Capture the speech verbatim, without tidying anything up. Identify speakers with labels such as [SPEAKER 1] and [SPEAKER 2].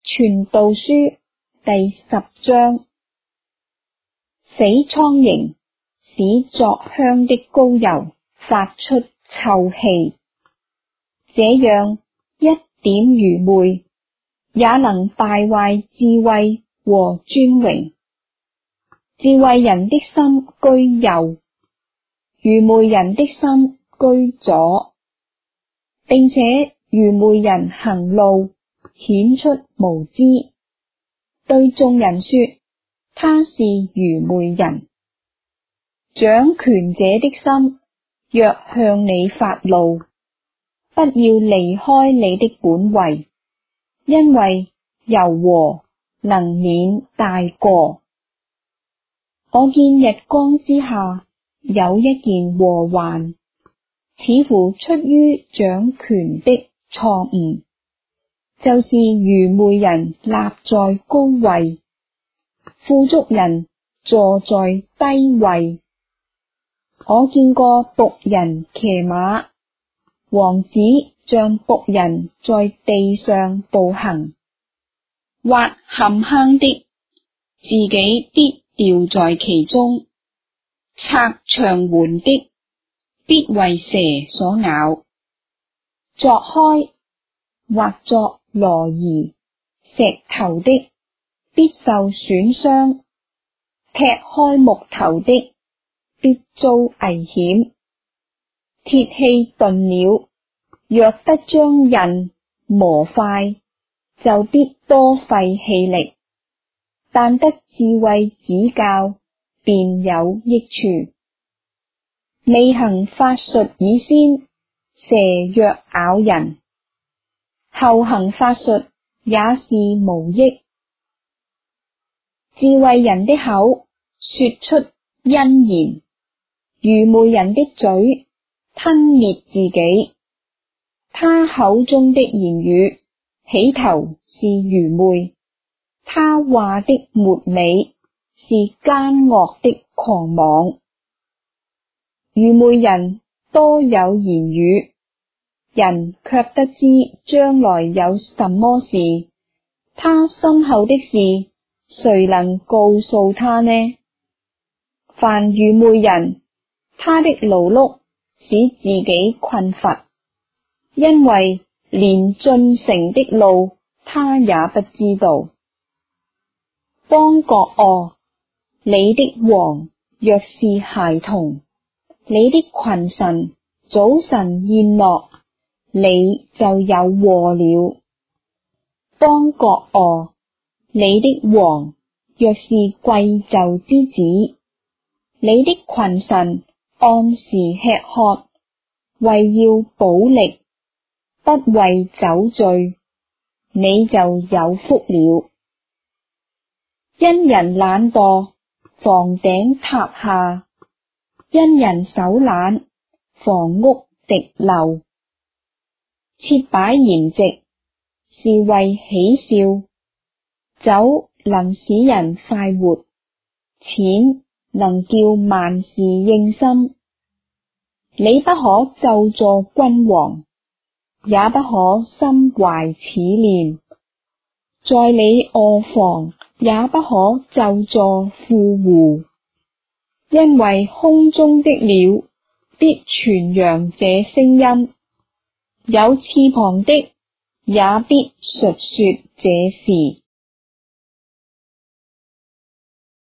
[SPEAKER 1] 傳道書第十章。死蒼蠅使作香的膏油發出臭氣，這樣一點愚昧也能敗壞智慧和尊榮。智慧人的心居右，愚昧人的心居左，並且愚昧人行路顯出無知，對眾人說他是愚昧人。掌權者的心若向你發怒，不要離開你的本位，因為柔和能免大過。我見日光之下有一件禍患，似乎出於掌權的錯誤，就是愚昧人立在高位，富足人坐在低位。我見過僕人騎馬，王子像僕人在地上步行，挖陷坑的，自己必掉在其中；拆牆垣的，必為蛇所咬；鑿開或作羅擬石頭的，必受損傷；劈開木頭的，必遭危險。鐵器鈍了，若不將刃磨快，就必多費氣力，但得智慧指教，便有益處。未行法術以先，蛇若咬人，後行法術也是無益。智慧人的口說出恩言，愚昧人的嘴吞滅自己。他口中的言語起頭是愚昧，他話的末尾是奸惡的狂妄。愚昧人多有言語，人卻不知將來有什麼事，他身後的事誰能告訴他呢？凡愚昧人，他的勞碌使自己困乏，因為連進城的路他也不知道。邦國哦，你的王若是孩童，你的群臣早晨宴樂，你就有禍了。邦國哦，你的王若是貴冑之子，你的群臣按時吃喝，為要補力，不為酒醉，你就有福了。因人懶惰，房頂塌下；因人手懶，房屋滴漏。設擺筵席是為喜笑，酒能使人快活，錢能叫萬事應心。你不可咒詛君王，也不可心懷此念。在你臥房也不可咒詛富戶，因為空中的鳥必傳揚這聲音，有翅膀的也必述說這事。